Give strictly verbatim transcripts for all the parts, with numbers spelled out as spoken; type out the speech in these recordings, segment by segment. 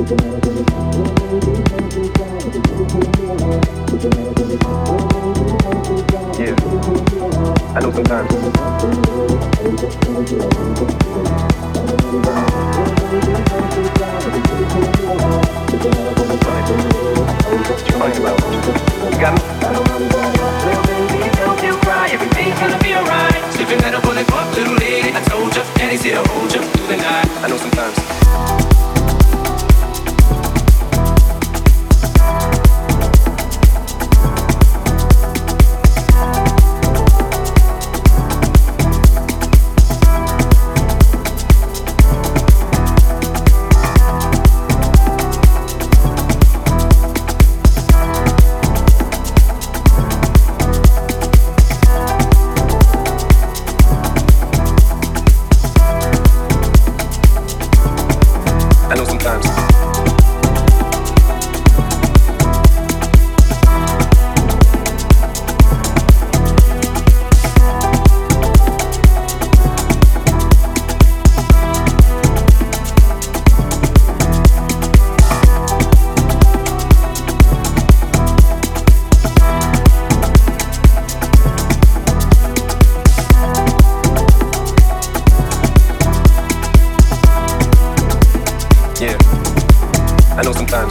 Yeah, I know sometimes. What you crying about? You got me? Don't you cry, everything's gonna be alright. Slipping that up on the clock, little lady. I told you, Daddy's here to hold you through the night. I know sometimes. I know sometimes. Yeah, I know sometimes.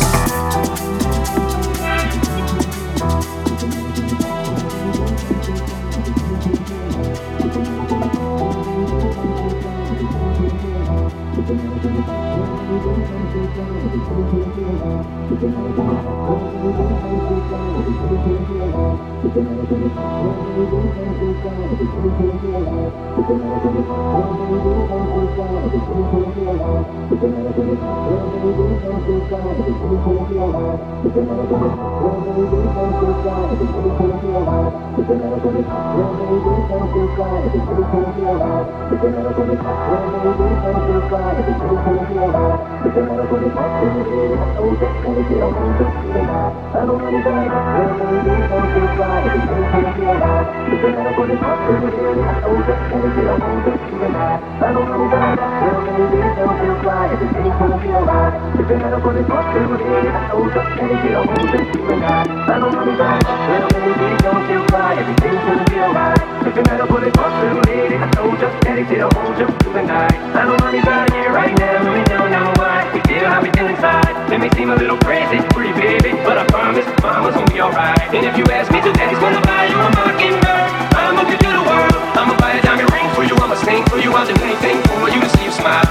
Let me seem a little crazy, pretty baby, but I promise mama's gonna be alright. And if you ask me to, daddy's gonna buy you a mockingbird. I'ma give you the world, I'ma buy a diamond ring for you, I'ma sing for you, I'll do anything for you to see you smile.